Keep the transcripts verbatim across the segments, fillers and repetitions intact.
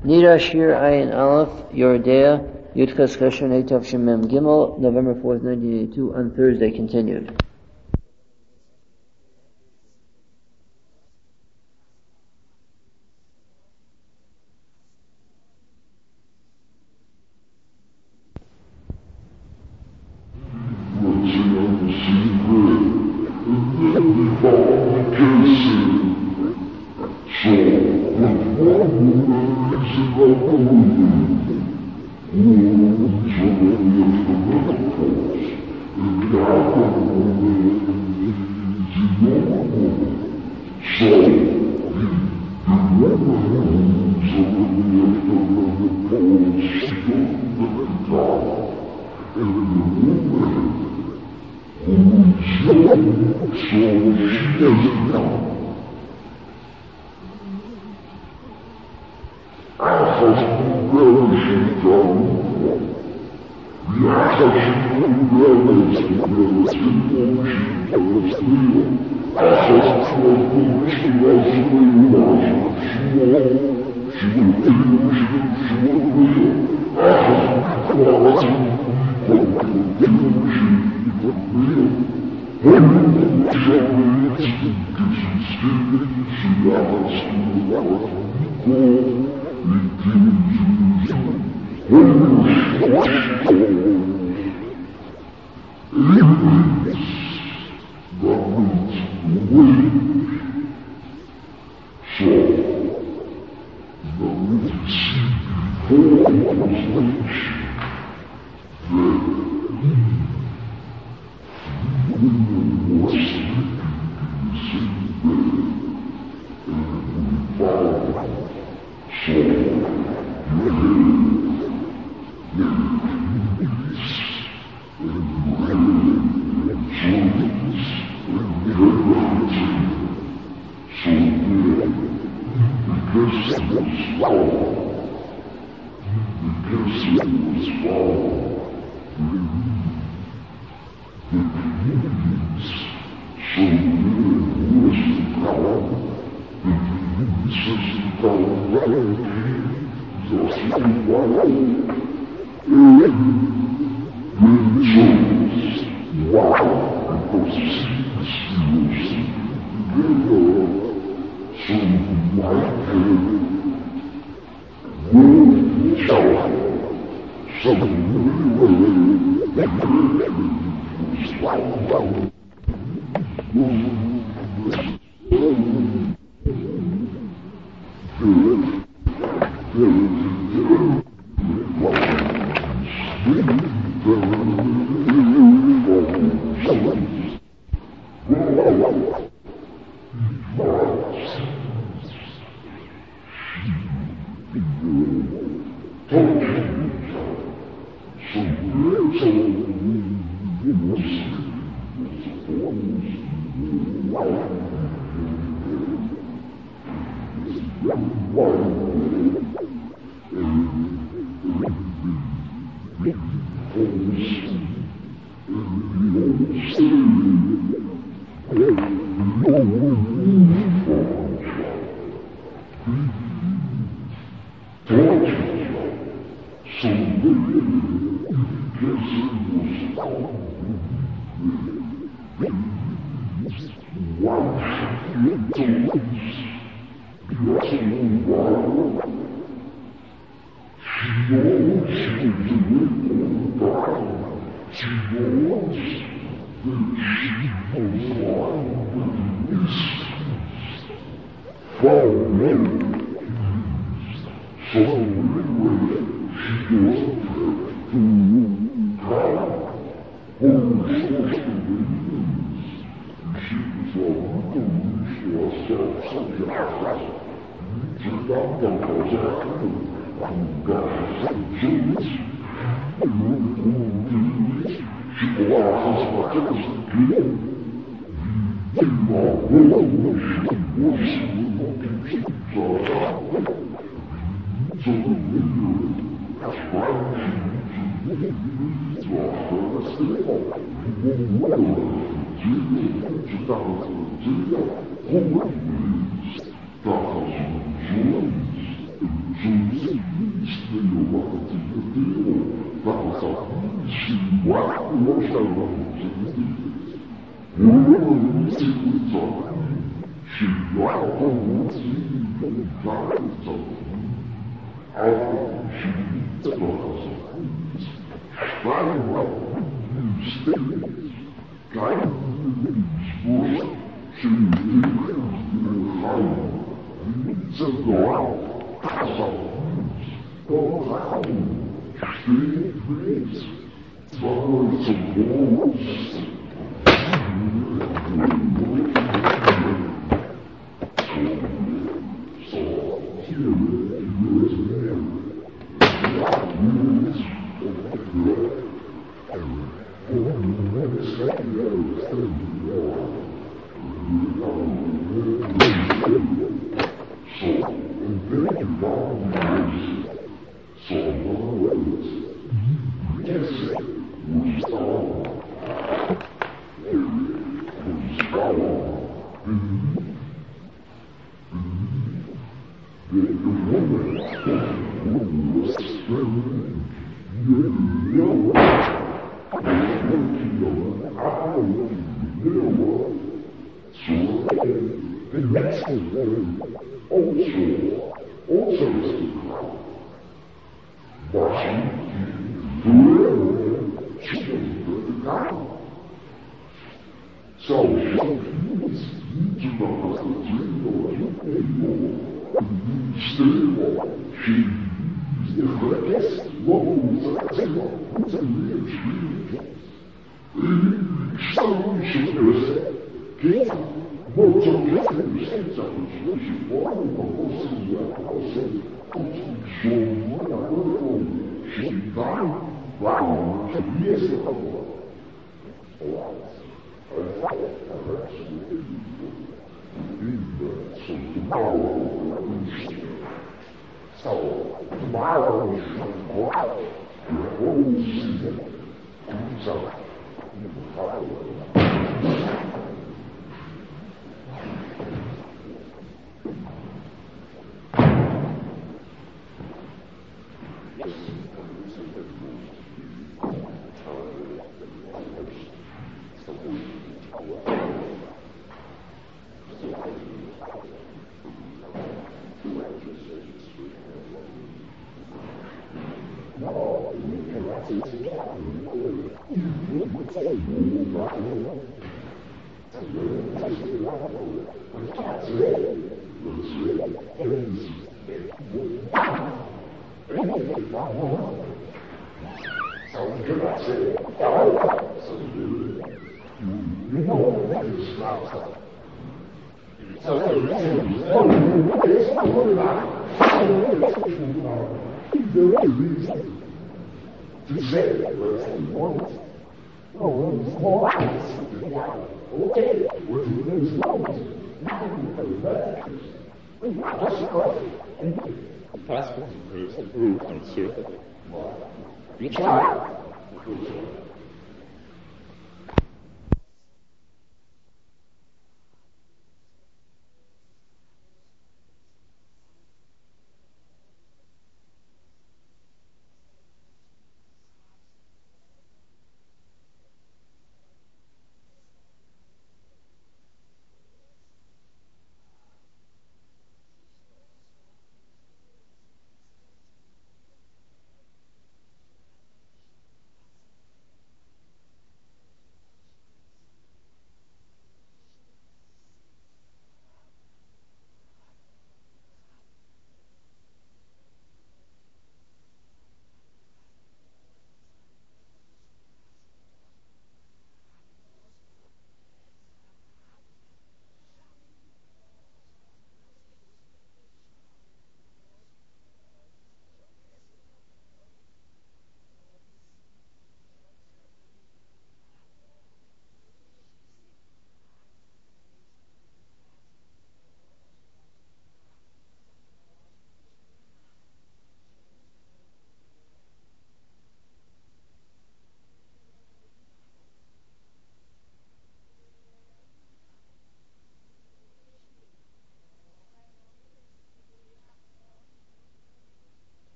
Nira Shir Ayin Aleph, Yoredea, Yudkas Chesher Neitav Shemem Gimel, November fourth, nineteen eighty-two, on Thursday, continued.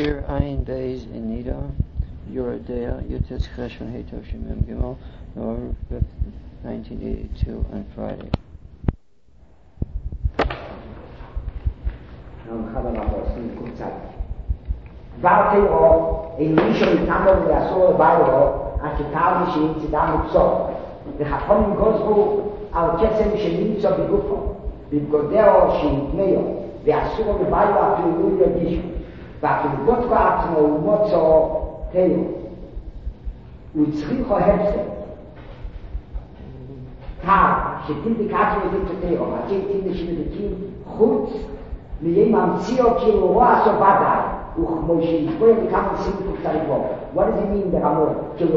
Shir Ayin Beis in Nida, Yoredea, Yutetz Cheshvan Heitov Shemim Gimel, November fifth, nineteen eighty-two, on Friday. Barteo e inizio il cambio della sua Bairo a città di Città Muzzo. The Hafon Gosbu al Kesem Shemitzo Bigufo, Bigodeo Shintmeo, the Asura the Bairo to Lulia Gishu, but the Gotvatno Mozzo Teo, Utsriho Hepse. Tag, she did the Katri with Teo, I take in the Shimikin, Hoots, Liam Sio Kilowaso Badai. What does it mean that I'm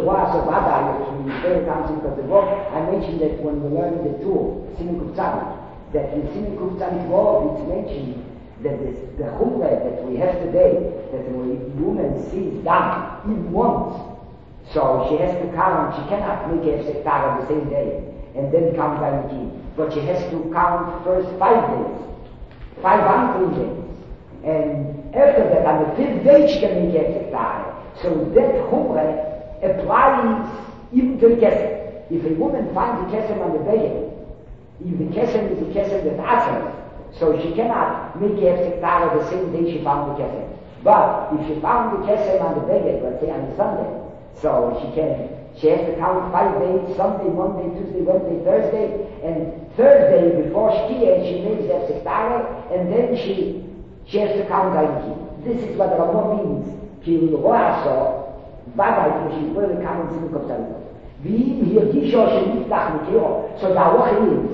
I mentioned that when we learned the tool, that in Simikuf Tzadikov it's mentioned that this, the chumrah that we have today, that when a woman sees dam even once, so she has to count, she cannot make a sektar on the same day and then count by the but she has to count first five days, five unclean days. And after that, on the fifth day, she can make a sektar. So that chumrah applies even to the kesem. If a woman finds the kesem on the bed, if the kesem is the kesem that asks, so she cannot make a sektar the same day she found the kesem. But if she found the kesem on the bed, let's say on Sunday, so she can, she has to count five days, Sunday, Monday, Tuesday, Wednesday, Thursday, and Thursday before Shkia, she makes that sektar, and then she She has to count Zaiki. This is what the Ramah means. Ki Roaso, Badai, she will count in Simikov Tzadikov. V'im Hirgisho Sheniftach Mikiro. So the halacha is,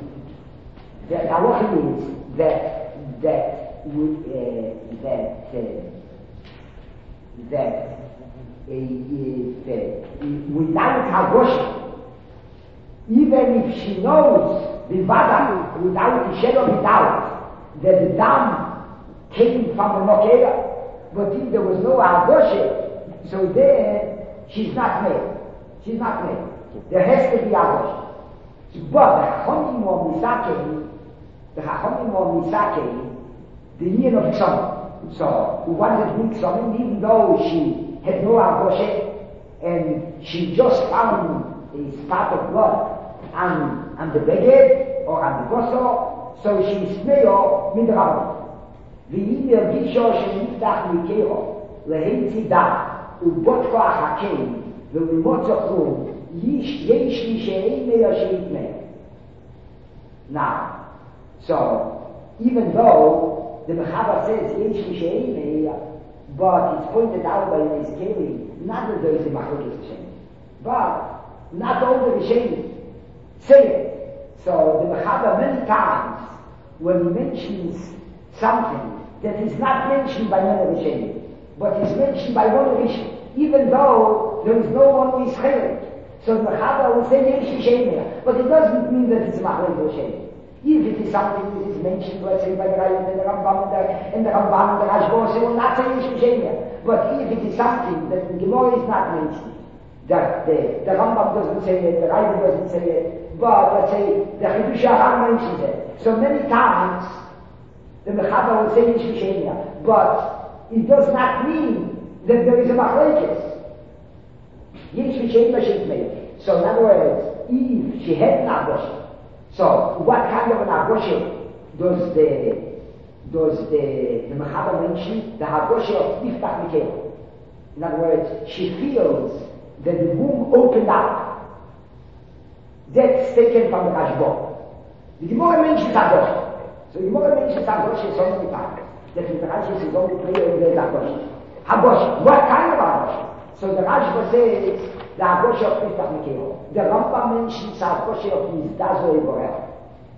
the halacha is that, that, uh, that, uh, that, uh, if, uh, without Hagosh, even if she knows, without, without Ishelo, without, that the dam came from the Mokeda, but if there was no Agoshe, so then she's not made. She's not made. There has to be Agoshe. But the Chachomim or Misakei, the Chachomim or Misakei, the union of Tzom. So, who wanted to make Tzom, even though she had no Agoshe, and she just found a spot of blood on, on the Beged, or on the Goso, so she's Smeo Midrabah. ואם ירגישו שנפתח מקרו להיצי דת ובוטקו החכים ולמוצא חום יש לי שאין מיה שיתמה. Now, so even though the Mechaber says יש לי שאין מיה, but it's pointed out by his Keli, not that there is a Machlokes Hashem, but not all the Hashem say it. So the Mechaber many times when he mentions something that is not mentioned by one Rishonim, but is mentioned by one Rishon, even though there is no one who is chaylik. So the Mechaber will say Yesh Shemia, but it doesn't mean that it's Machlokes Rishonim. If it is something that is mentioned, let's say by the Rayim and the Rambam and the Rambam and the Rashba, they will not say Yesh Shemia. But if it is something that the Gemara is not mentioned, that the, the Rambam doesn't say it, the Rayim doesn't say it, but let's say the Chidush HaRam mentions it. So many times the Mechaber will say Yesh Shemia, but it does not mean that there is a Machlokes. Yesh Shemia Shemia. So in other words, if she had an Agoshe, so what kind of an Agoshe does the does the, the Mechaber mention? The Agoshe of Niftach Mikero. In other words, she feels that the womb opened up. That's taken from the Rashba. The Gemara mentions Agoshe. So the Gemara mentions Agoshe so many times that in the Rashi is only clear in the Agoshe. Agoshe, what kind of Agoshe? So the Rashba says the Agoshe of Niftach Mikero. The Rambam mentions Agoshe of Nizdazo Eborel.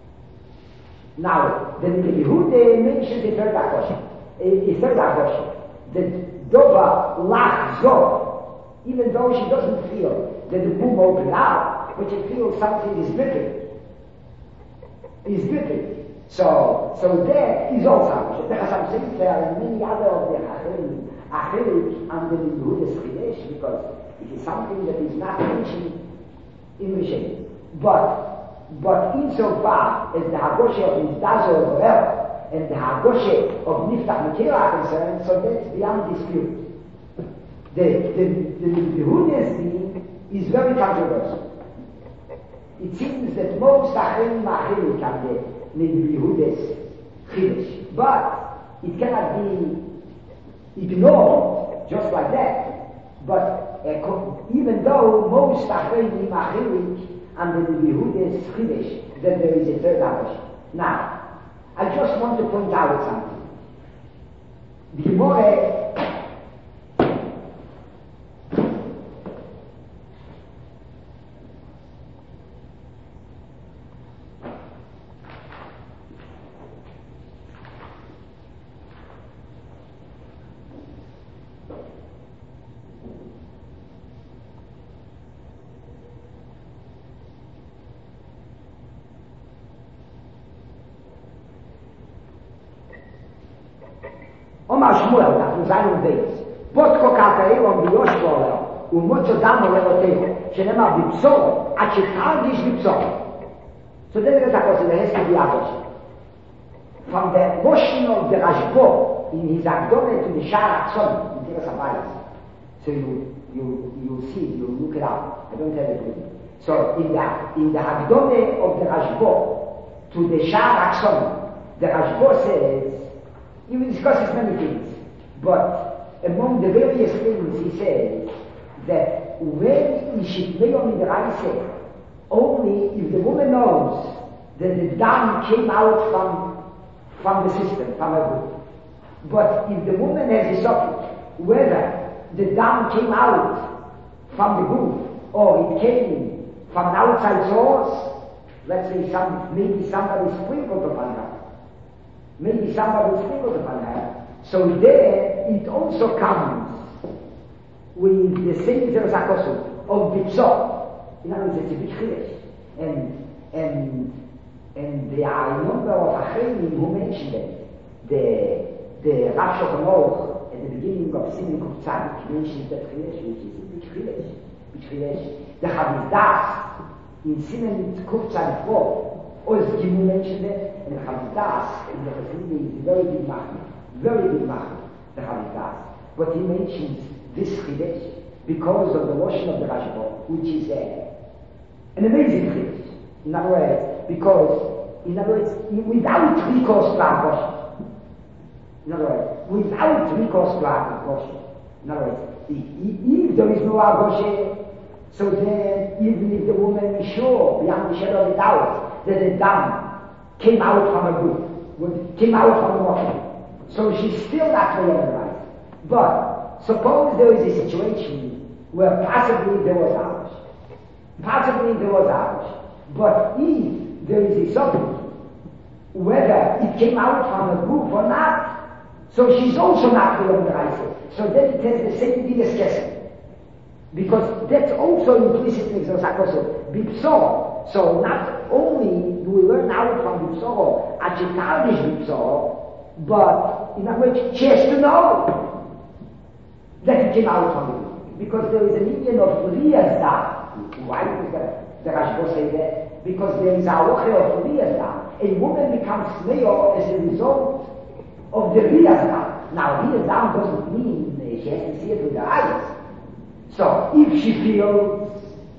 Now, the Yehuda mentions the third Agoshe. The third Agoshe. The Dova Lach Zo, even though she doesn't feel that the womb opened out, but she feels something is dripping. Is dripping. So, so that is also Agoshe. The Chasam says there are many other of the Achilim, Achilim under the Yehuda's Chidesh, because it is something that is not mentioned in Rishonim. But, but insofar as the Agoshe of Nizdazo Eborel, and the Hagoshe of Niftach Mekira are concerned, so that's beyond dispute. The, the, the, the Yehuda's thing is very controversial. It seems that most Achim Machilik are the Yehuda's Chidesh, but it cannot be ignored just like that. But uh, even though most Achim Machilik and the Yehuda's Chidesh, that there is a third Hagoshe. Now, I just want to point out something. The Gemara Oma Shmuel, that was seinem Beis. Potko Kakaelon Bioshvoler, und Mocho Damo Leloteo, שנאמר בבשור, עד שתרגיש בבשור. So this is a question that has to be asked. From the motion of the Rashbo in his abdomen to the Shara Tzon, in Teres Abayis. So you, you, you see, you look it up. I don't have it with me. So in the, in the abdomen of the Rashbo to the Shara Tzon, the Rashbo says, he discusses many things, but among the various things he says that when he should lay on the Raise, only if the woman knows that the dam came out from, from the system, from her group. But if the woman has a subject, whether the dam came out from the group or it came from an outside source, let's say some, maybe somebody sprinkled upon her. Maybe somebody sprinkled upon her. So there it also comes with the same Zerosakosu of Bipsor. In other words, it's a big chiddush. And, and, and there are a number of Achrenim who mentioned it. The, the Rav Shulchan Aruch at the beginning of Siman Kuf Tzadik mentions that chiddush, which is a big chiddush. Big chiddush. The Chavis Das in Siman Kuf Tzadik four, Oz Gimel mentioned it, and the Chavis Das in the Chassidim is very big machmir, very big machmir, the Chavis Das. But he mentions this chiddush because of the washing of the Rashba, which is uh, an amazing chiddush. In other words, because, in other words, without recourse to Hagoshe. In other words, without recourse to Hagoshe. In other words, if, if there is no Hagoshe, so then even if the woman is sure, beyond the shadow of a doubt, that the dam came out from a group, came out from the water, so she's still not clear on the right. But suppose there is a situation where possibly there was Hagoshe. Possibly there was Hagoshe. But if there is a subject, whether it came out from a group or not, so she's also not clear on the right. So then it has the same thing as Kesef. Because that's also implicit in Zerosakosu, Bipsor. So not only do we learn out from Bipsor, Achitardish Bipsor, but in other words, she has to know that it came out from the group. Because there is an Indian of Riyaz Da. Why does the, the Rashba say that? Because there is a Halacha of Riyaz Da. A woman becomes Meyor as a result of the Riyaz Da. Now, Riyaz Da doesn't mean uh, she has to see it with her eyes. So, if she feels,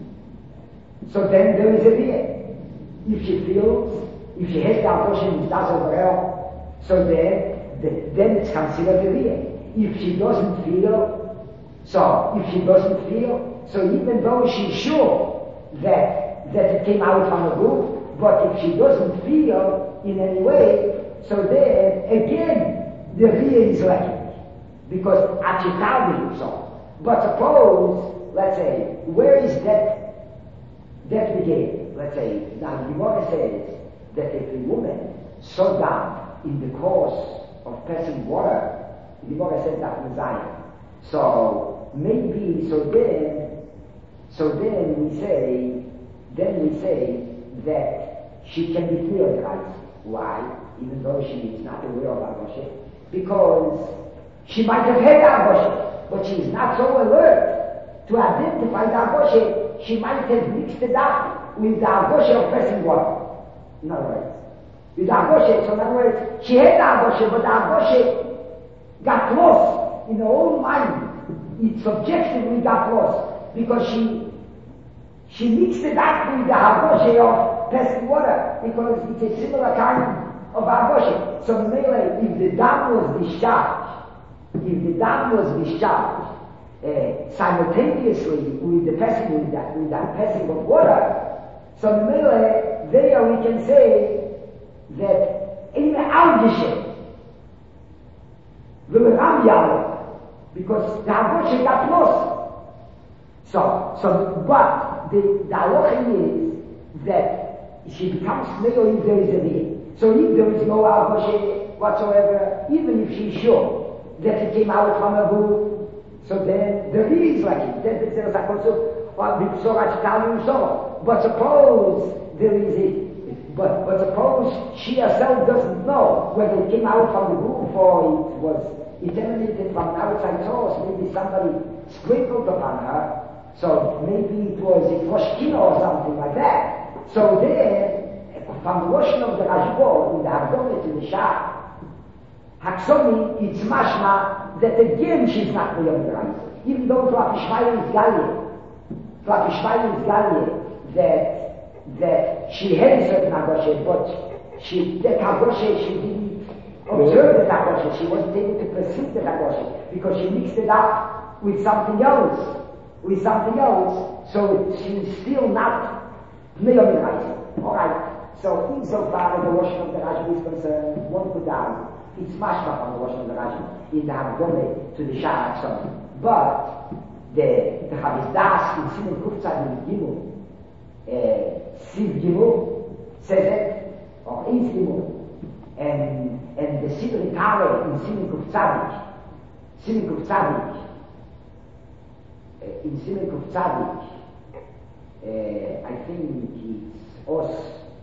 so then there is a Riyaz. If she feels, if she has the abortion which does over her, so then, the, then it's considered a Riyaz. If she doesn't feel, so if she doesn't feel, so even though she's sure that, that it came out from a group, but if she doesn't feel in any way, so then again the Riyaz is lacking. Because Achitavi so. But suppose, let's say, where is that, that began? Let's say, now the Gemara says that if a woman saw down in the course of passing water, the Gemara says that in Zion. So, maybe, so then, so then we say, then we say that she can be cleared, right? Why? Even though she is not aware of Hagoshe. Because she might have had Hagoshe. But she is not so alert to identify the Hagoshe. She might have mixed it up with the Hagoshe of passing water. In other words, with the Agoshe. So in other words, she had the Agoshe, but the Agoshe got lost in her own mind. It subjectively got lost because she she mixed it up with the Agoshe of pesky water because it's a similar kind of Agoshe. So mainly, if the dam was discharged, if the dam was discharged uh, simultaneously with the passing with that with that passing of water, so mainly there we can say that in the Algishe, the Ramyal, because the Agoshe got lost. So, so, but the, the halacha is that she becomes Smeo if there is a need. So if there is no Agoshe whatsoever, even if she's sure that it came out from a group, so then there is like it. Then there is a concept of but suppose there is a But, but suppose she herself doesn't know whether it came out from the roof or it was it emanated from an outside source. Maybe somebody sprinkled upon her. So maybe it was a Roshkina or something like that. So then, from the washing of the Rajbo in the Hagdomet to the Shah, Haksomi, it's mashma that again she's not beyond the right. Even though Tlapishmael is Galia, Tlapishmael is Galia, that that she had a certain Agoshe, but she, that Agoshe, she didn't observe that Agoshe. She wasn't able to perceive that Agoshe because she mixed it up with something else, with something else. So she's still not Neominizing. All right. So insofar as the washing of the Rajah is concerned, one could argue it's mashma from the washing of the Rajah in the Havgome to the Shah Akson. But the the Chavizdas in Simon Kuftzad in Gimel, Siv Gimel says it, or is Gimel, and and the Sidri Tare in Simen Kuf Tzadik, Simen Kuf Tzadik, in Simen Kuf Tzadik, uh, I think it's Os,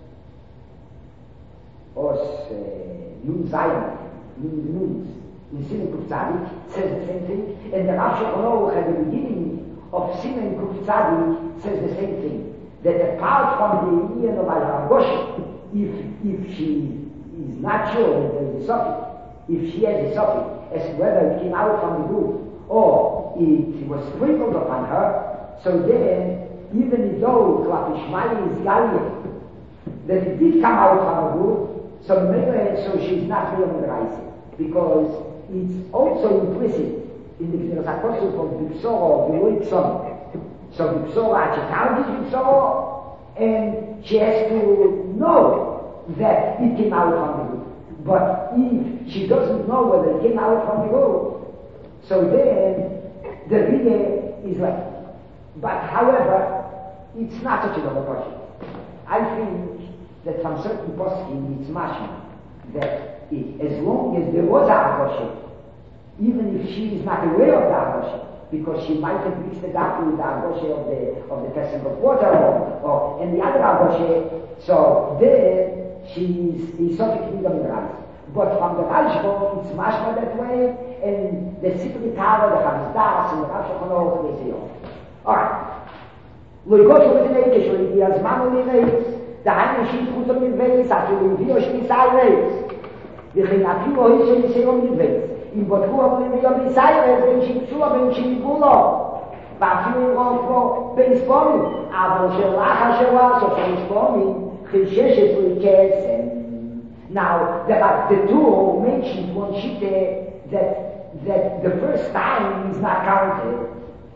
Os Nun Zayin, Nun Nuns, in Simen Kuf Tzadik says the same thing, and the Rav Shulchan Aruch at the beginning of Simen Kuf Tzadik says the same thing. That apart from the union of Agoshe, if if she is not sure that there is a suffix, if she has a suffix, as to whether it came out from the roof or it was sprinkled upon her, so then, even though Klapishmai is Galia, that it did come out from the roof, so maybe so she's not real rising, because it's also implicit in the Gzeras HaKosuf of Bipsoro, Beloikson. So Bipsora, she targets Bipsora, and she has to know that it came out from the roof. But if she doesn't know whether it came out from the roof, so then the Riyeh is like. But however, it's not such a double question. I think that from certain poskim it's mashma that it, as long as there was a Agoshe, even if she is not aware of the Agoshe, because she might have mixed it up with the Agoshe of the of the passing of water or, or and the other Agoshe, so there she is the Sophic Nidam Raz. But from the Rajbo, it's mashma that way, and the Sipri Tava, the Chavizdas, and the Rav Shulchan Aruch, they say all. Alright. We go to the Neikesh, when the Azman will be raised, the Haine Shit Chutam will be raised, after we will be raised. The Chinatu Hoy Shel Yisayom will be raised. אם בטחו אבל אם יום יסיירס, בין שיפשוע, בין שיפגו לו. ואפילו רוב פה בין ספומים. אבל שלך השווה, סוף של ספומים, חששת לקסם. Now, the, uh, the two mentioned one shite that, that the first time is not counted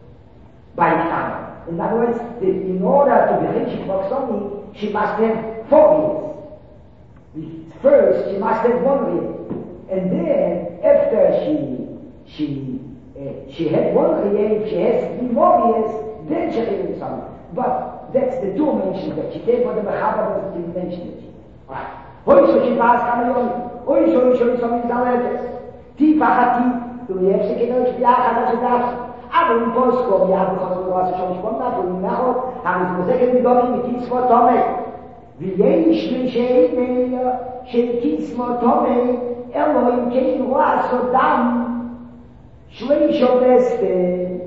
by time. In other words, the, in order to be Chinshit Boksomi, she must have four years. First, she must have one year. And then, after she she uh, she had one year, she has three more years, then she had some. But that's the two mentions that she gave for the Mechaber doesn't mention it. Alright. Hoy so she pass Kamyon, hoy so so so in Zaletes. Ti Fahati, du yefst ke ich biach da das. Aber im Posko, wir haben schon was schon gesprochen, und nachher haben sie gesagt, wir gehen mit dies vor Tome. Wie ich bin schön, schön dies vor Tome. Elohim came to us so down Shleish of Estes.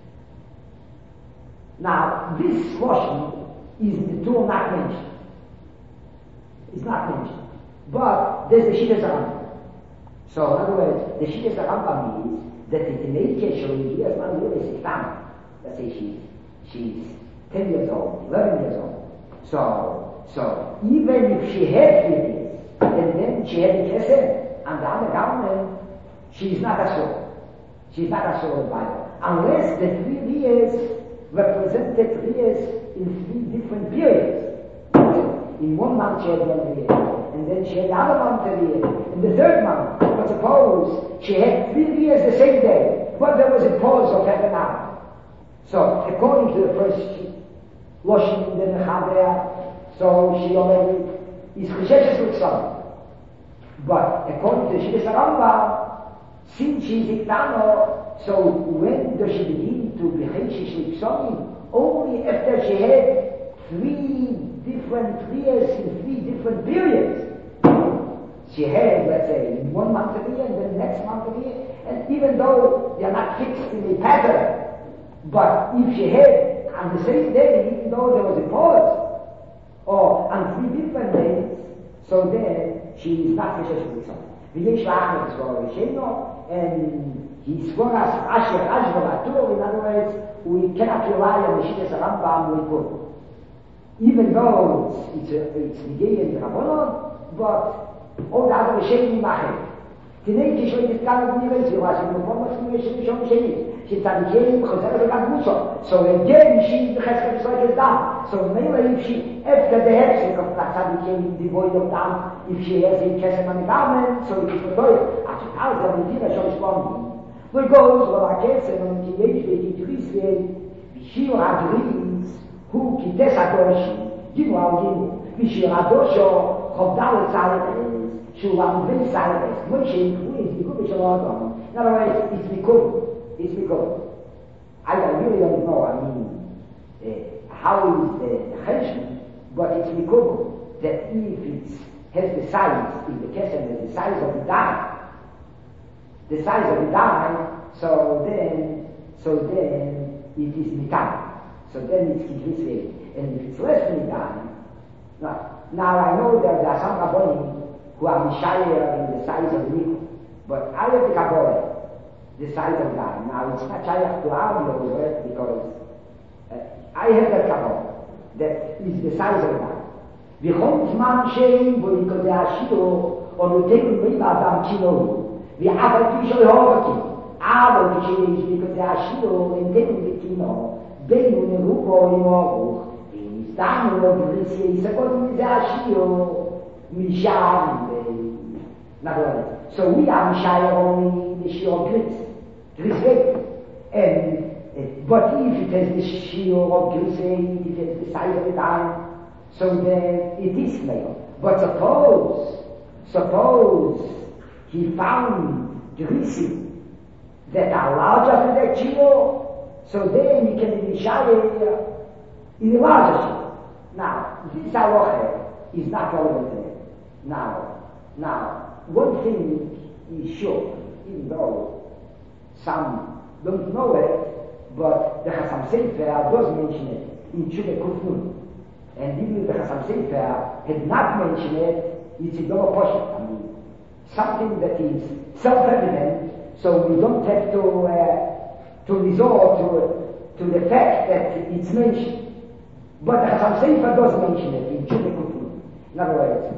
Now, this washing is in the two not mentioned. It's not mentioned. But there's the Shittas Rambam. So in other words, the Shittas Rambam is that the teenage she is not really stam. Let's say she's she's ten years old, eleven years old. So so even if she had three years, and then she had a kesed, and the other government, she's not a soul. She's not a soul of the Bible. Unless the three years represented three years in three different periods. In one month she had one year, and then she had the other month a year, in the third month. But suppose she had three years the same day, but there was a pause of half an hour. So according to the first Loshin, then the Chavea, so she already is Chesheshes with some. But according to the Shittas Rambam, since she's Iktano, so when does she begin to be Cheshesh with some? Only after she had three different years in three different periods. She had, let's say, in one month of the year, and then the next month of the year, and even though they are not fixed in a pattern, but if she had on the same day, even though there was a pause, or on three different days, so then she is not Cheshesh with some. V'yesh la'achmet svor v'sheino, and he swore us asher ashver atur. In other words, we cannot rely on the Shittas Rambam we could. Even though it's it's, it's Nigei and Rabbanon, but all the other Shem Yimachem. Today, she showed it kind of university, was in the form of Shemishim Shom Shemit. She tzadikim, Chazar V'Gad. So again, she the Chesed Yisrael Dam. So maybe if she, after the Hefsek of tzadikim devoid of Dam, if she has a Chesed on the garment, so it is for Toy. As it has, the Tina Shom Shmom. We goes, well, I guess, and when she age, they did Rizvei, Shio HaDriz, who Kites HaDoshi, Gimo Al-Gimo, V'Shio HaDosho, Chovdal Tzadikis, Shulam V'Tzadikis, Moshe, who is the Kubish Al-Adam. In other words, it's Mikub. It's Mikub. I really don't know, I mean, uh, how is the Cheshman, but it's Mikub, that if it has the size, if the Kesem has the size of the dime, the size of the dime, so then, so then it is Mitam. So then it's Kidvisvei. And if it's less than Mitam, now, now I know that there are some Rabbonim who are Mishayah in the size of the Mikub, but I have the Kabbalah, the size of dime. Now it's not Shayach to our work because uh, I have that Kabbalah that is the size of dime. V'chom zman shein bo yikodeh hashiro o noten meim adam kino v'afal pi shel hovakim alo kishein yikodeh hashiro enten v'kino beinu neruko imoruch v'nizdanu lo v'risye yisakot mizeh hashiro misham v'ei. So we are Mishayah only the shiur gris, gris and uh, but if it has the shiur of gris, if it has the size of the dime, so then it is male. But suppose, suppose he found grisi that are larger than that shiur, so then he can be Mishayah in a larger shiur. Now, this halacha is not relevant to it. Now, now. One thing is sure, even though some don't know it, but the Chasam Sofer does mention it in Tshuva Kuf Nun. And even if the Chasam Sofer had not mentioned it, it's a double portion. I mean, something that is self-evident, so we don't have to uh, to resort to, to the fact that it's mentioned. But the Chasam Sofer does mention it in Tshuva Kuf Nun. In other words,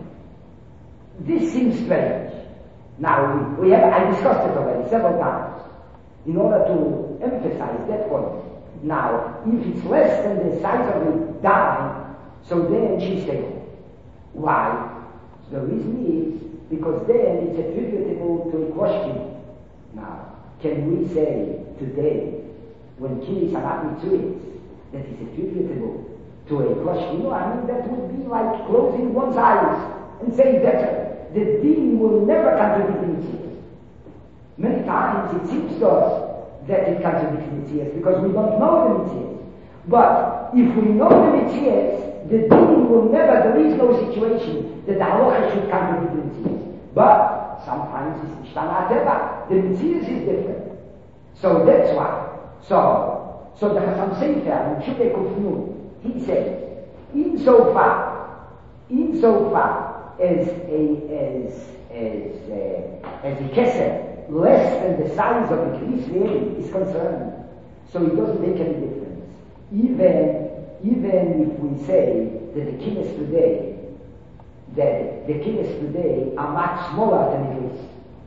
this seems strange. Now, we, we have, I discussed it already several times in order to emphasize that point. Now, if it's less than the size of the dime, so then she's taken. Why? The reason is because then it's attributable to a question. Now, can we say today, when Kiris are not mitzvahs, that is attributable to a question? No, I mean that would be like closing one's eyes and saying that the deen will never contradict the mitzvahs. Many times it seems to us that it contradicts the mitzvahs because we don't know the mitzvahs. But if we know the mitzvahs, the deen will never, there is no situation that the halacha should contradict the mitzvahs. But sometimes it's ishtana teva. The mitzvahs is different. So that's why. So, so the Chasam Sofer in Tshuva Kuf Nun, he says, insofar, insofar, Uh, as a, as, as, uh, as a keser, less than the size of the Kli Sfeiri is concerned. So it doesn't make any difference. Even, even if we say that the Kines today, that the Kines today are much smaller than the Klis.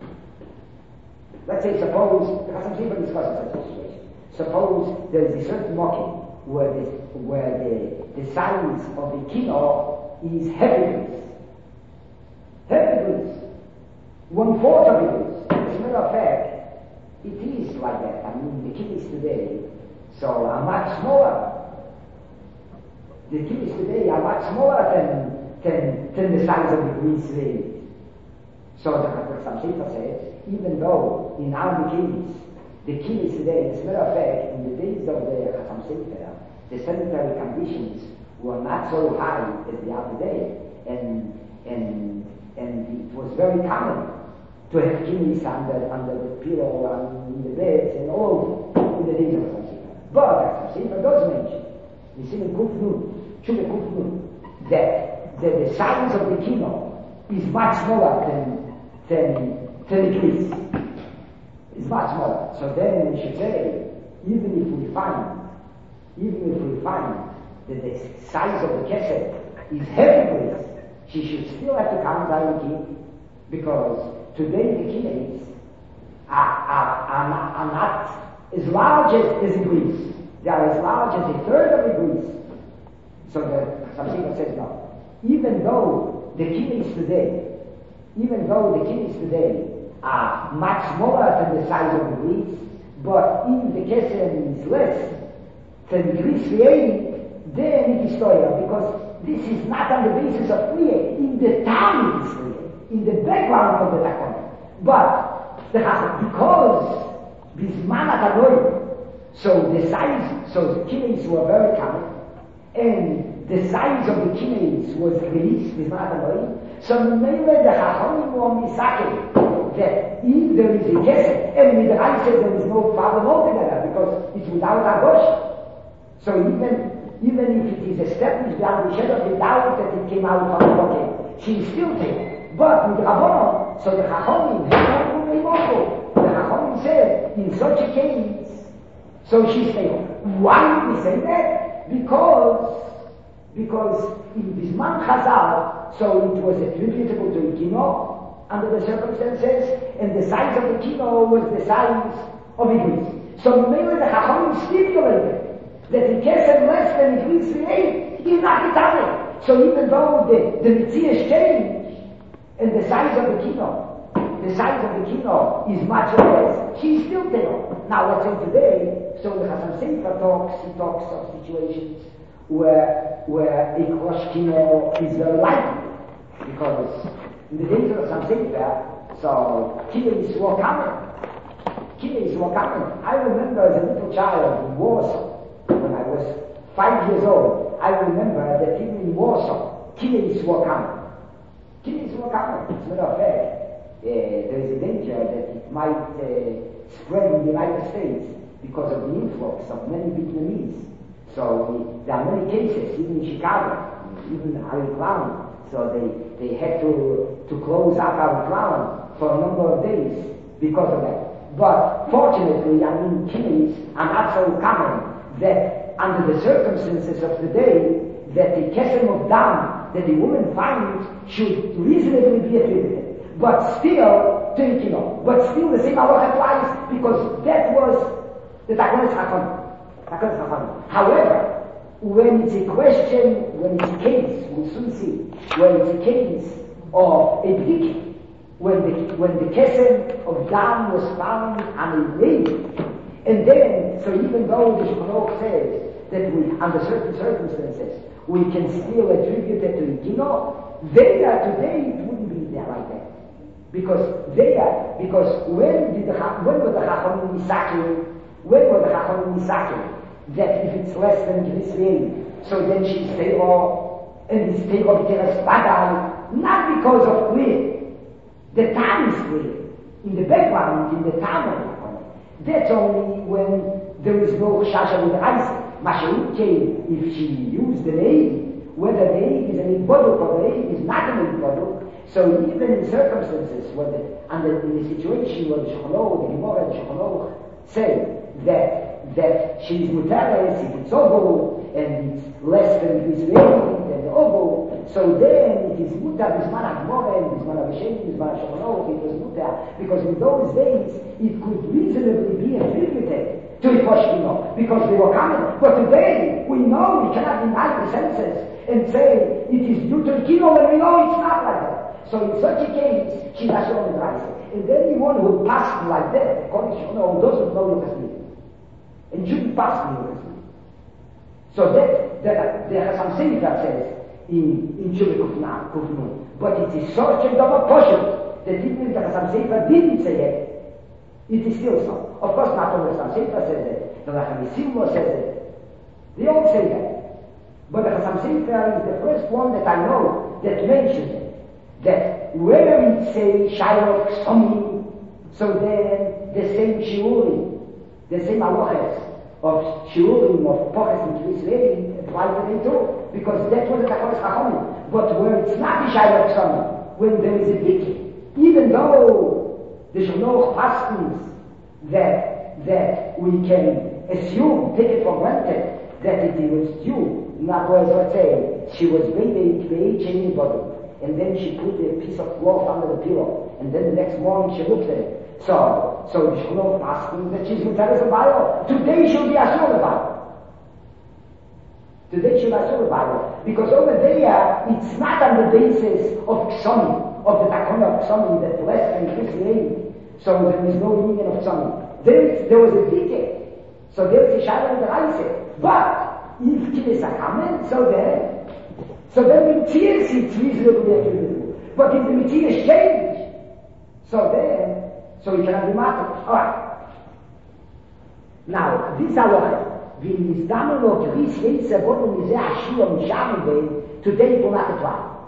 Let's say, suppose, Chasam Sofer discusses such a situation. Suppose there is a certain mocking where the, where the, the size of the kino is heavy Klis. Heavy Klis. One fourth of it. As a matter of fact, it is like that. I mean, the Kines today so are much smaller. The Kines today are much smaller than, than, than the size of the Greece range. So the Chasam Sofer says, even though in our Kines, the Kines today, as a matter of fact, in the days of the Chasam Sofer, the sanitary conditions were not so high as they are today, and and and it was very common to have Kines under under the pillow and in the beds and all over in the days of Chasam Sofer. But Chasam Sofer does mention, we see in Kuf Nun, Shuvah Kuf Nun, that that the size of the kino is much smaller than than than the Klis. It's much smaller. So then we should say, even if we find, even if we find that the size of the keser is heavy Klis, she should still have to come down king, because today the kines are, are, are, not, are not as large as, as the Greece. They are as large as a third of the Greece. So the Chasam Sofer says no. Even though the kines today, even though the kines today are much smaller than the size of the Greece, but if the keser is less than the Greece Sfeiri, then it is Torah, because this is not on the basis of Kriya. In the time it is Kriya, in the background of the Takon. But the because Bisman Atanoim, so the size, so the kines were very common, and the size of the kines was released, Bisman Atanoim, so maybe the Chachamim were misaken that if there is a keser, and Midrash says there is no problem altogether, because it's without Agosh. So even even if it is established beyond the shadow of the doubt that it came out from the pocket, she is still there. But with Rabbanon, so the Chachamim, the Chachamim said, in such a case, so she stayed. Why do we say that? Because, because in Bisman Chazal, so it was attributable to the kino, under the circumstances, and the size of the kino was the size of Iglis. So maybe the Chachamim stipulated that the keser less than Iglis Sfeiri is not Italian. So even though the, the Mitzias change, and the size of the kino, the size of the kino is much less, she is still there. Now let's say today, so the Chasam Sofer talks, he talks of situations where, where a Krosh kino is very likely, because in the days of the Chasam Sofer, so kines were common. Kines were common. I remember as a little child in Warsaw, when I was five years old, I remember that even in Warsaw, kines were common. Kines were common. As a matter of fact, uh, there is a danger that it might uh, spread in the United States because of the influx of many Vietnamese. So we, there are many cases, even in Chicago, even Harry Clown. So they, they had to, to close up our Clown for a number of days because of that. But fortunately, I mean, kines are not so common that under the circumstances of today, that the kesem of dam that the woman finds should reasonably be attributed. But still, to you know, but still the same halacha applies, because that was the Takonis Chachamim. However, when it's a question, when it's a case, we'll soon see, when it's a case of a bdik, when the when the kesem of dam was found on a lady, and then, so even though the Shulchan says that we, under certain circumstances, we can still attribute it to Gino, there today it wouldn't be there like that. Because there, because when did the, when were the Chachamim Misaki, when were the Chachamim Misaki, that if it's less than Glisvein, so then she's stable, and this stable became a spadal, not because of clear. The time is clear. In the background, in the time, that's only when there is no chasha with Isaac. Mashaut came, if she used the name, whether the egg is an iboduk or the egg is not an iboduk. So even in circumstances, where the, under in the situation where the Shulchan Aruch, the Gemara and the Shulchan Aruch say that that she is mutares, if it's oval, and it's less than Israeli, than the oval, so then it is mutar, bisman ha-Gemara, and bisman ha-B'Shem, bisman ha-Shulchan Aruch, it was mutar, because in those days, it could reasonably be attributed to a Poshkino, because they were common. But today, we know we cannot deny the senses and say it is due to the Kino when we know it's not like that. So in such a case, she has shown the right. And anyone who passes like that, according to Shulchan, doesn't know Yochasmi. And shouldn't pass the Yochasmi. So that, that there are some things that says in, in Shuvah Kufnun. But it is such a double portion that even if the Chassam Sefer didn't say it, it is still so. Of course, not only the Chassam Sefer says it, the Racham Yisrael says it. They all say that. But the Chassam Sefer is the first one that I know that mentions it. That where it says Shailot Ksomim, so then the same Shiurim, the same halachas of Shiurim, of Poches and Israeli apply to them too, because that was the Tachonis Chachomim. But where it's not the Shailot Ksomim, when there is a dikki, even though the Shulchan Aruch paskins that that we can assume, take it for granted, that it was due, not as I say, she was baby, baby, changing body. And then she put a piece of cloth under the pillow. And then the next morning she looked at it. So, so the Shulchan Aruch asking that she's Mutares L'Baylo. Today she'll be Asur L'Baylo. Today she'll be Asur L'Baylo. Because over there, it's not on the basis of Ksomim, of the Takona of Ksomim that less than Christianity. So there is no union of Ksomim. There, there was a decay. So there is a Shaila in the Raise. But, if Kines HaKamen, so then, so then Matthias it's reasonably attributable. But if the Matthias change, so then, so it cannot be matter. Alright. Now, this halacha, the Nizdamen of Gris Yeitze Bodo Mizeh Hashua Mishamu Bein, today it will not apply.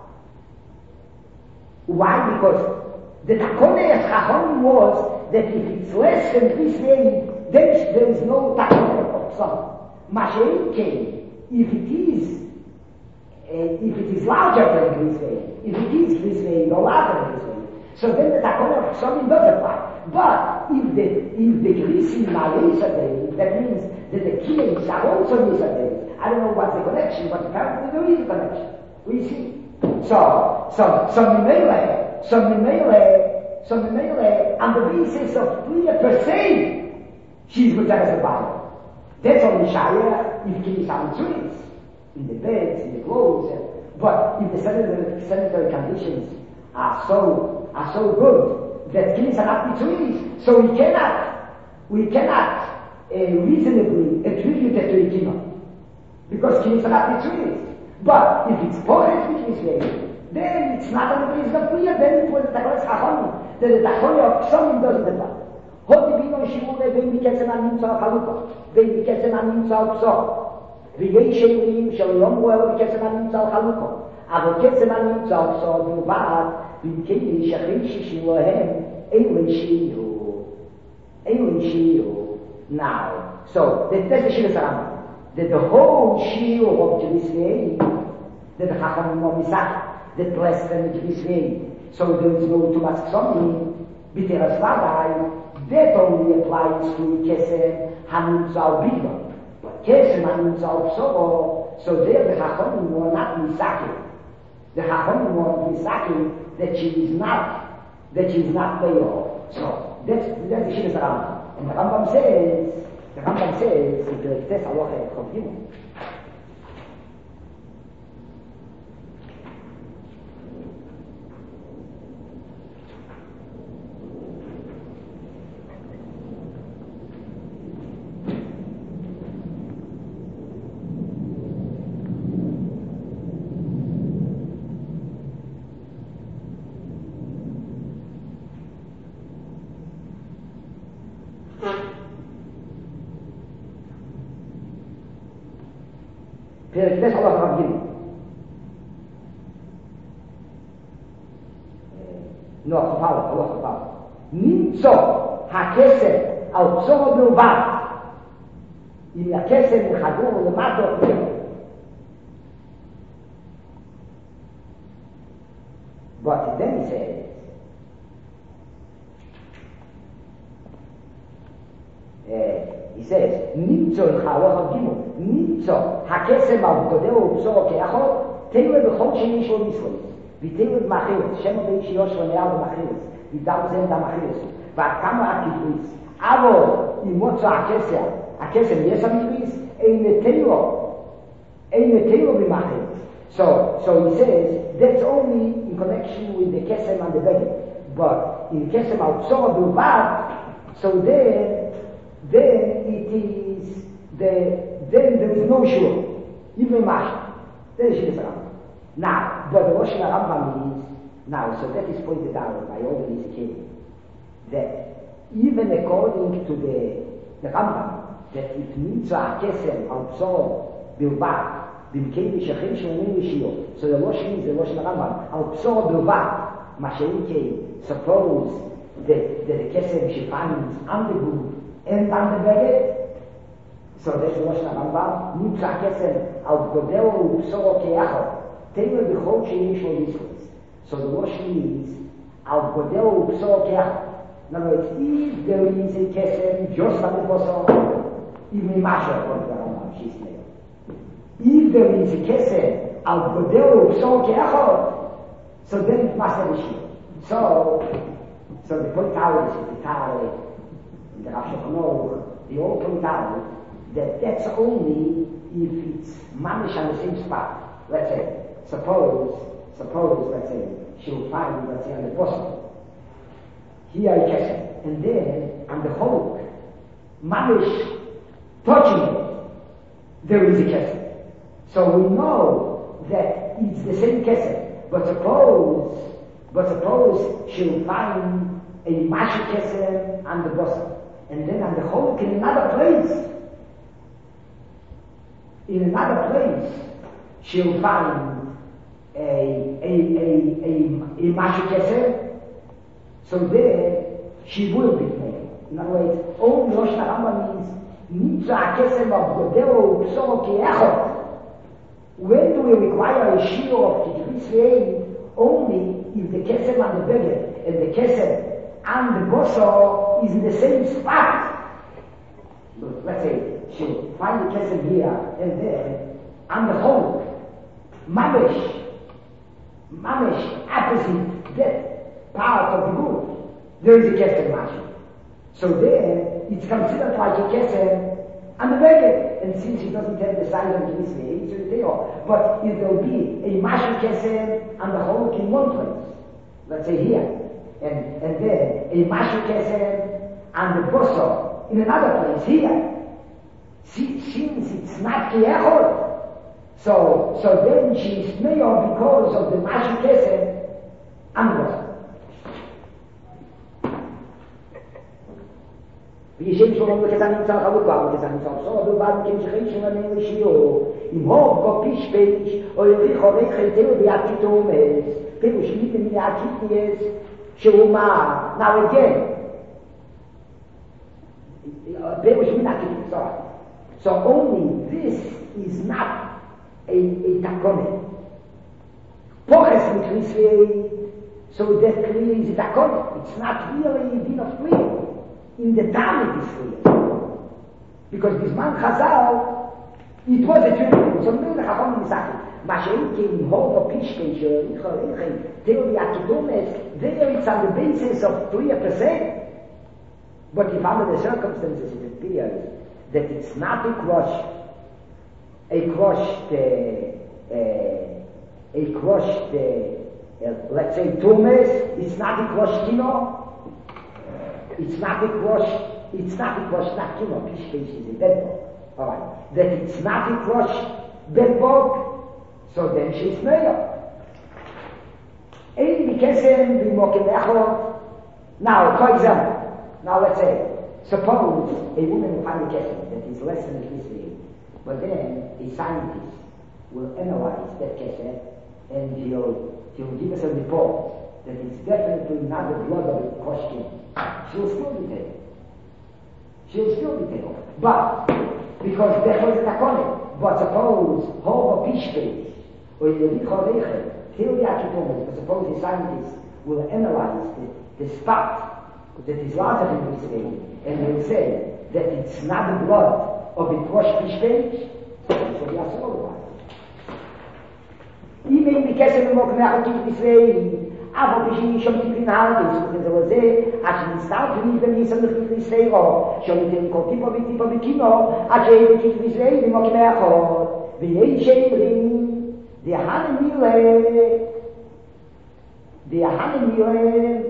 Why? Because the Takone of Chachon was that if it's less than Gris Yeitze, then there is no Takone of some. Mashein came, if it is Uh, if it is larger than Gris Vein, if it is Gris Vein or larger than Gris Vein, so then the Takona of Ksomim does apply. But if the if the Gris in Malisa Vein, that means that the Kiyos are also Misa Vein. I don't know what's the connection, but apparently there is a connection. We see. So, so, so Mimele, so Mimele, so Mimele, on the basis of Priya per se, she's Mutares L'Baylo. That's only Shaya if Kiyos are Mitzuris. In the beds, in the clothes, but if the sanitary, sanitary conditions are so are so good that kids are not between, so we cannot we cannot uh, reasonably attribute it to a kingdom because kids are not between. But if it's pocket which is very, then it's not on the basis of prayer. Then it was the Tachonis Chachomim. Then the Tachonis of Ksomim doesn't apply. Hoti bino shimule ben miketsen anim tzal chalupa, ben miketsen anim tzal pso. ויש אומרים שלא יאמרו אלו בקצם הנמצא על חלוקו, אבל קצם הנמצא על פסו בלבד, במקום שאחרי ששיעו להם, אלה שיעו. אלה שיעו. Now, so, that, that's the Shir Sarama. That the whole Shir of Jewisvei, that the Chacham Momisach, that less than the Jewisvei, so there is no too much Ksomim, B'teras Vadai, that only applies to Kesem Hanimtza al Bidva. Kesem Hanimtza al Psogo, so there the Chacham were not Misaki. The Chacham were Misaki that she is not, that she is not Beyo. So, that's, that's the Shir Sarama. And the Rambam says, the Rambam says, in the Tes Halacha of Gimel, פרק טס הלכה רב גימל. נו, חפלה, הלכה חפלה. נמצוא הכסף על צורו בלבד. אם הכסף מחדור למטו, But then he says, uh, he says, Nimtzo in Chaloch Gimel, Nimtzo, HaKesem al Godeo Ubsoro Keachot, Teile B'chol Sheni Shol Yisrael, V'teile B'machilis, Shem Abei Shiyosh V'neal B'machilis, V'dam Zem D'machilis, V'akam HaKidris, Avo, Imotzo HaKesem, HaKesem Yes HaMidris, Ein Teilo, Ein Teilo B'machilis. So, so he says, that's only in connection with the Kesem and the Beged. But in Kesem al Tzora Bilvad, so there, then it is the, then there is no Shur. Even Masha. Then she is Rambam. Now, but the Rosh Rambam is, now, so that is pointed out by all the Nizikim, that even according to the, the Rambam, that it means a Kesem al Tzora Bilvad, so the Rosh means the Rosh Rambam. Al Psor Bilvat, Mashenike, suppose that, that the Kesem she finds on the good and on the Beged. So that's the Rosh Rambam. Nimtza Kesem al Godeo Psor Keachot. Teile B'chol Sheini Shol Yisrael. So the Rosh means al Godeo Psor Keachot. In other words, if there is a Kesem just on the Bosor, even Masha, according to the Rambam, she's there. If there is a Kesem al Godeo Psor Keachot, so then it must have a Shir. So, so the point out is the Tare, the Rav Shulchan Aruch, they all point out that that's only if it's mamish on the same spot. Let's say, suppose, suppose, let's say, she'll find, let's say, on the bosom, here a Kesem, and then on the Choluk, mamish touching it, there is a Kesem. So we know that it's the same Kesem, but suppose, but suppose she'll find a Masha Kesem on the bosom, and then on the Choluk in another place, in another place, she'll find a, a, a, a, a Masha Kesem, so there she will be made. In other words, only Rosh Rambam means Nimtza Kesem of Godeo Psor Keachot. When do we require a Shir of Kidris Ve'ein? Only if the Kesem and the Beged and the Kesem and the Bosor is in the same spot. Look, let's say she'll find the Kesem here and there, and the whole Mamish, Mamish opposite that part of the good, there is a Kesem Mashi. So there, it's considered like a Kesem and the Beged, and since he doesn't have the size of Kidris Ve'ein, it's there. But if there will be a Masha Kesem and the Choluk in one place, let's say here, and, and then a Masha Kesem and the Bosor in another place here, see, since it's not Keachot, so, so then she is mayor because of the Masha Kesem and the Bosor. וישם שלום וכתן נמצא חלוקה וכתן נמצא בסור בלבד כמשכי שמנן לשיעור אם הוב כה פיש פיש או יביא חורי חלטהו ביד כתומס פירוש מיתם מן העקיתניאס שהוא מה? Now again פירוש מן העקיתניאס sorry so only this is not a, a takonet poches mit so that clearly is a takonet it's not really a din of clear in the time it is clear. Because this man Chazal, it was a dream. So many Chacham in Saki. Mashenke in Hovo Pishke, Yichoreche, Theory Akitomes, there it's on the basis of three percent. But if under the circumstances it appears that it's not a crush, a crushed, uh, uh, a crushed, uh, uh, let's say Tumes, it's not a crushed Kino, it's not a crush, it's not a crush, not kino, pishke is a bedbug. Alright. That it's not a crush, bedbug, so then she's mayor. Ein mikesem b'mokem echot. Now, for example, now let's say, suppose a woman will find a kesem that is less than this big, but then a scientist will analyze that kesem and he'll, he'll give us a report that it's definitely not the blood of a question. She'll still be taken. She'll still be taken. But, because that was a takonet. But suppose, hova pishke, or yevit choreche, till the Akitomas, but suppose the scientists will analyze the, the spot that is larger than this way, and they'll say that it's not the blood of the crushed fish, so we have to know. Even in the case of the Mokmach of this way, aber wie ich schon in Haltung so in der See, als ich start wie wenn ich so eine Friste war, schon mit dem Kopf mit dem mit Kino, als ich die Friste die Mokmach, wie ich schön die Hand mir die Hand mir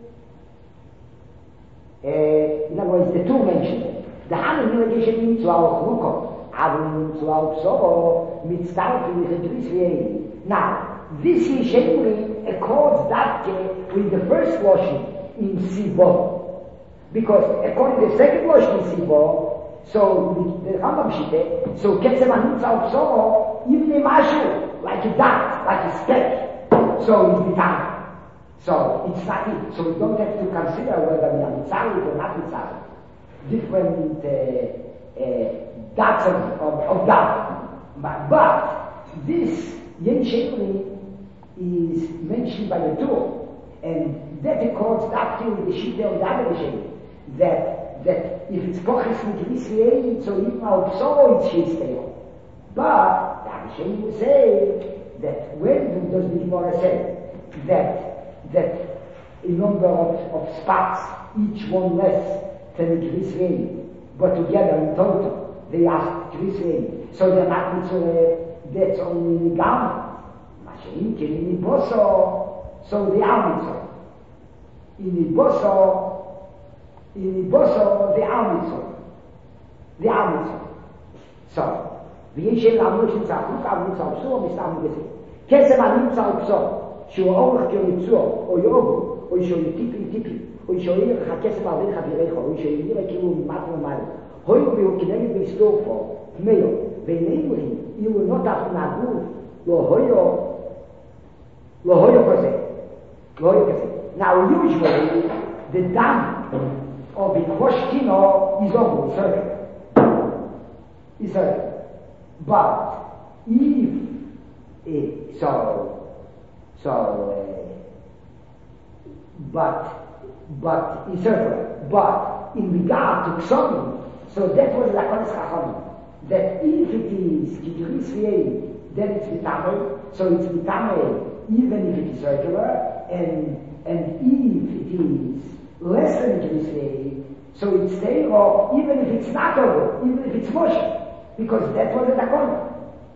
äh na was the two mentioned. The Hand mir geschehen zu auch Ruko, aber zu auch so mit Start wie die Friste. Now, this is shapely accords that with the first washing in Sibo. Because according to the second washing in Sibo, so the Rambam Shite, so Kesem Anutza of Soro, even a mashu, like a dot, like a speck, so it's become. So it's not it. So we don't have to consider whether we are mitzvah or not mitzvah. Different uh, uh, dots of, of, of dot. But, but this Yen Shekli is mentioned by the two, and that accords that to the Shita of the other Shekli, that, that if it's Kochis with Israel, so even out so it's Shisteo. But the other Shekli will say that when does the Gemara say that, that a number of, of spots, each one less than the Israel, but together in total, they ask Israel, so they're not mitzvah. That's only the garment. Mashin can in the bosso, so the armitzo. In the bosso, in the bosso, the armitzo. The armitzo. So, wie ich in Amrushin sagt, look armitzo, so ist armitzo. Kesem armitzo, so, שהוא אורך כריצוע, או יאוגו, או שהוא טיפי טיפי, או שהוא יראה לך כסף על דרך אביריך, או שהוא יראה כאילו ממטר ומעלה. הוי והוא כנגד בהסתופו, מאו, ואיננו you will not have naguf lo hoyo lo hoyo kase lo hoyo kase. Now usually the dam of the koshkino is over circle is circle, but if uh, so so uh, but but is circular, but in regard to Ksomim, so that was the Kodesh Chachamim, that if it is Kiddush, then it's Vitamel, so it's Vitamel even if it is circular, and and if it is less than Kiddush, so it's Teiro even if it's not over, even if it's Moshe, because that was the Takon.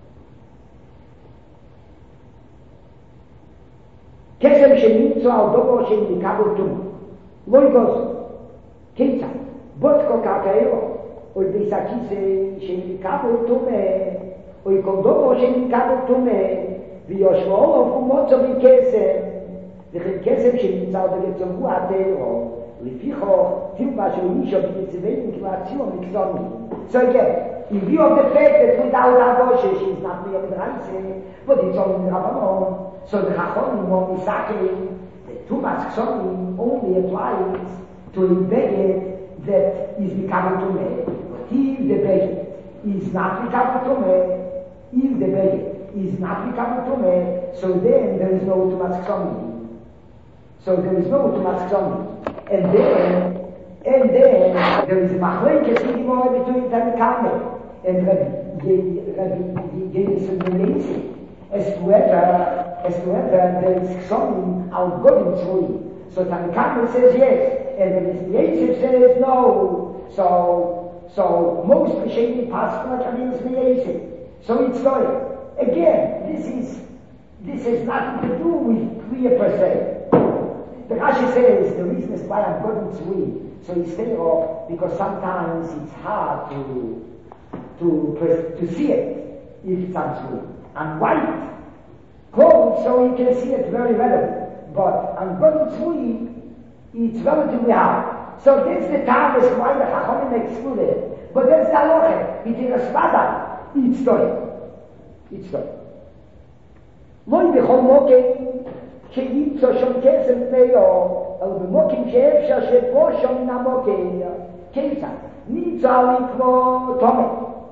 Kesem שנמצא על דובו שנקבל תום, לא יגוזו, כיצד, בודקו קרקעירו, או ביסקיסה שנקבל תומה, או יקום דובו שנקבל תומה, ויושבו עולו ומוצו מכסם, וכן כסם שנמצא על דגצורו עתירו, לפיכו תלבה של מישהו במצווים כלעציו מקסומי. So again, in view of the fact that without Adoshe she is not mere Midraise, but it's only Rabbanon, so the Chachonim won't be sacking that Tumas Ksomim only applies to a Beged that is becoming Tumeh. But if the Beged is not becoming Tumeh, if the Beged is not becoming Tumeh, so then there is no Tumas Ksomim. So there is no Tumas Ksomim. And then, and then there is a Machlekes in the Gemara between Tanakh and Rabbi Yedis and Menezi as to whether as to whether there is Ksomim al Godim Tzui. So Tanakh says yes, and Rabbi Yedis says no. So so most Rishonim pass like Rabbi Yedis. So it's not. Again, this is this has nothing to do with Kriya per se. The Rashi says the reason is why I'm going to win. So he stay off because sometimes it's hard to to to see it if it's untrue. And white, cold, so you can see it very readily. But on golden tree, it's relatively hard. So that's the time is why the Chachamim excluded it. But that's the halacha. It is a svada. It's done. It's done. Moi b'chol moken שימצא שם כסף מאו, אבל במוקים שאפשר שבו שם נמוקר, כיצד? נמצא לי כמו תומר.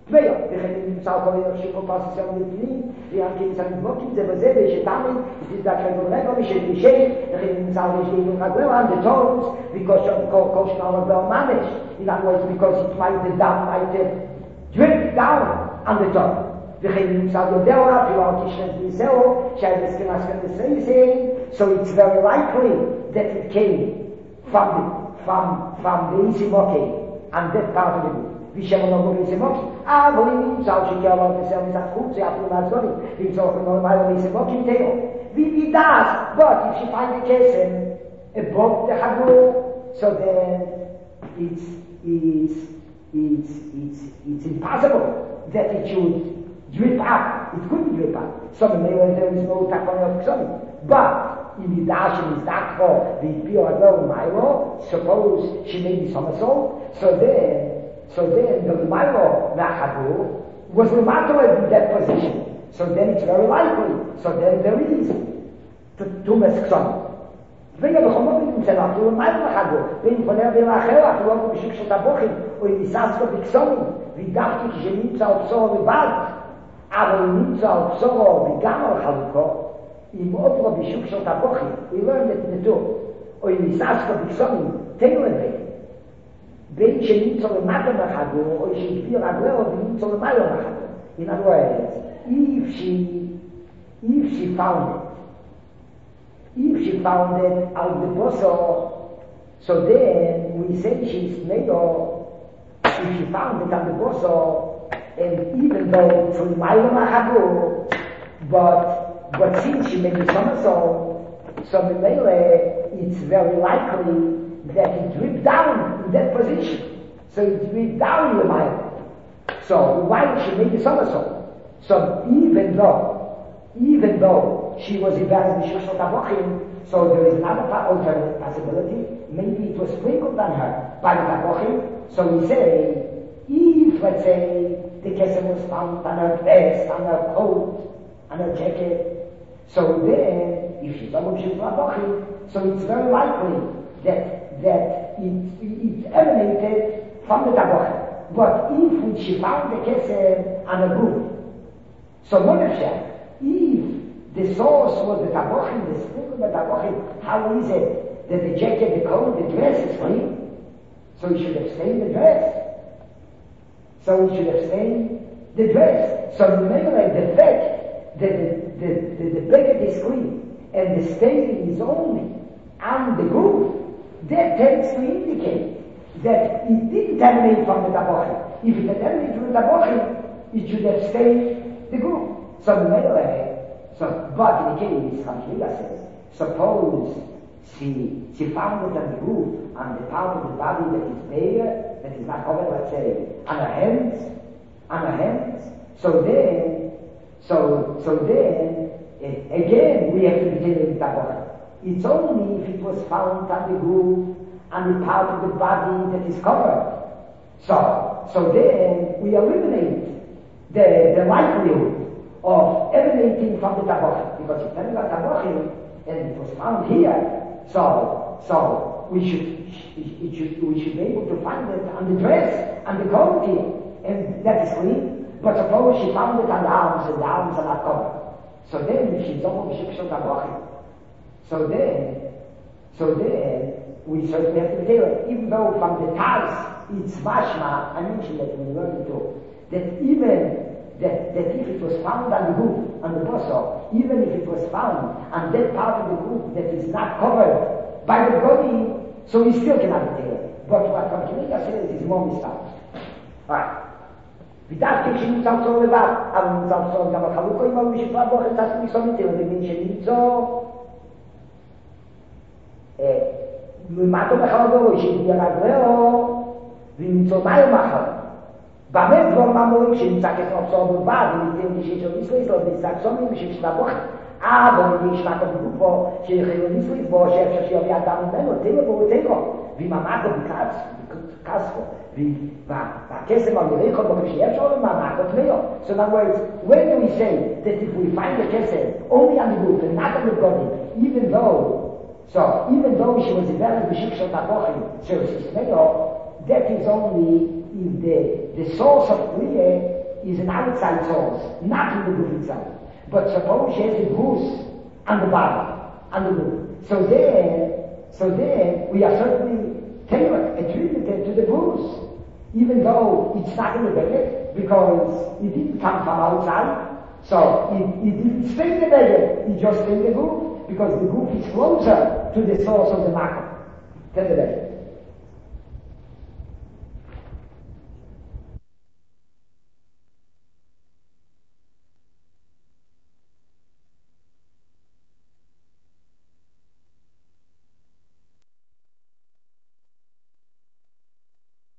Tveya, וכן נמצא כל יום שיקו פרס ישראל לפנים, ויאם כי נמצא נדבוקים זה בזה, ושתאמין, ותזדק רגל רגל, ושתישי, וכן נמצא ושתינו רגל, on the toes, because כל שנал רגל ממש. In other words, because it might have down, might have dripped down on the top. וכן נמצא יודע, אפילו על כשנת ביזהו, שהייתה סכנה סכנה סייסים, so it's very likely that it came from the, from, from the Isimoke, and that part of the book. וישם לא גורי סמוקים, אבל אם נמצא שקיע לא תסר מצד חוץ, אפילו מהצדונים, וימצא אוכל נורמלי מסמוקים תאו. והיא does, but if she find the kesem above the hagur, so then it's, it's, it's, it's, it's impossible that it should drip up. It couldn't drip up. So maybe there is no takon of ksonim. But in the dash is that for the pure agro Milo, suppose she made the somersault, so then So then the Milo Nachadur was remarkable in that position. So then it's very likely. So then there is to Meskson. Venga lo como que se la tuvo Milo Nachadur. Ven poner de la jera, tu vamos a shuk shtabochin, o in Sasko Bixon, vi dachte ich je nimmt auf so wie bald. Aber nimmt auf so wie Gamal Khaluko, im Opro bishuk shtabochin, i lo net neto. O in Sasko Bixon, Taylor בין שנמצא למטה בחגו, או שהגביר עגלו, ונמצא למעלה בחגו. In other words, if she, if she found it, if she found it out the boso, so then we say she's made of, if she found it out the boso, and even though it's למעלה בחגו, but, but since she made the somersault, so the mele, it's very likely that it dripped down in that position. So it dripped down in the mile. So why she made the somersault? So even though, even though she was involved in Shishot Avochim, so there is another alternate possibility. Maybe it was sprinkled on her by the Avochim. So we say, if, let's say, the kesem was found on her vest, on her coat, on her jacket, so then, if she's on Shishot Avochim, so it's very likely that that it, it emanated from the Tabocha. But if she found the kesem on a group, so Monefsha, if the source was the Tabochim, the spirit of the Tabochim, how is it that the jacket, the coat, the dress is clean? So he should have stained the dress. So he should have stained the dress. So remember like the fact that the, the, the, the jacket is clean and the staining is only on the group, that tends to indicate that it didn't emanate from the Tabochim. If it had emanated from the Tabochim, it should have stayed the group. So the Melech, so, but in the case, Chamshliga says, suppose she, she found it on the group, on the part of the body that is bare, that is not covered, let's say, on her hands, on her hands, so then, so, so then, uh, again, we have to be taking the Tabochim. It's only if it was found on the group, on the part of the body that is covered. So, so then we eliminate the, the likelihood of emanating from the Tabochim. Because if it's not Tabochim, and it was found here, so, so we should, it should, we should be able to find it on the dress, on the coat here, and that is clean. But suppose she found it on the arms, and the arms are not covered. So then she's almost Shikshon Tabochim. So then, so then, we certainly have to tell it, even though from the Taz, it's mashma, I mentioned that when we learned it too, that even, that, that if it was found on the group, on the boso, even if it was found on that part of the group that is not covered by the body, so we still cannot tell it. But what Kamkinika says is more mistakes. Alright. ודווקא כשנמצא צור לבד, אבל נמצא צור גם החלוקו עם ההוא שפרה בו חצת מסומיתי, ומבין שנמצא למטו מחלגו, שתהיה רגלו, ונמצא מים מחל. באמת כבר מאמורים שנמצא כסף צור בלבד, וניתן שיש לו ניסויס, לא נמצא קסומים, שמשנה בו אבל אם יש מקום בגופו, שיחילו ניסויס בו, שאפשר שיביא אדם ממנו, תלו בו ותלו, ואם המטו בקספו, והכסף המריחו בו, שאפשר לממקו תלו. So in other words, when do we say that if we find the kesef only on the roof and not on the body, even though, so even though she was developed with Shikshot Avochim, so she's made of, that is only if the, the source of Kriya is an outside source, not in the goof itself. But suppose she has a bruise on the body, on the goof. So there, so there, we are certainly tailored, attributed to the bruise, even though it's not in the beggar, because it didn't come from outside. So it, it didn't stay in the beggar, it just stayed in the goof, because the goof is closer to the source of the makkah than the beggar.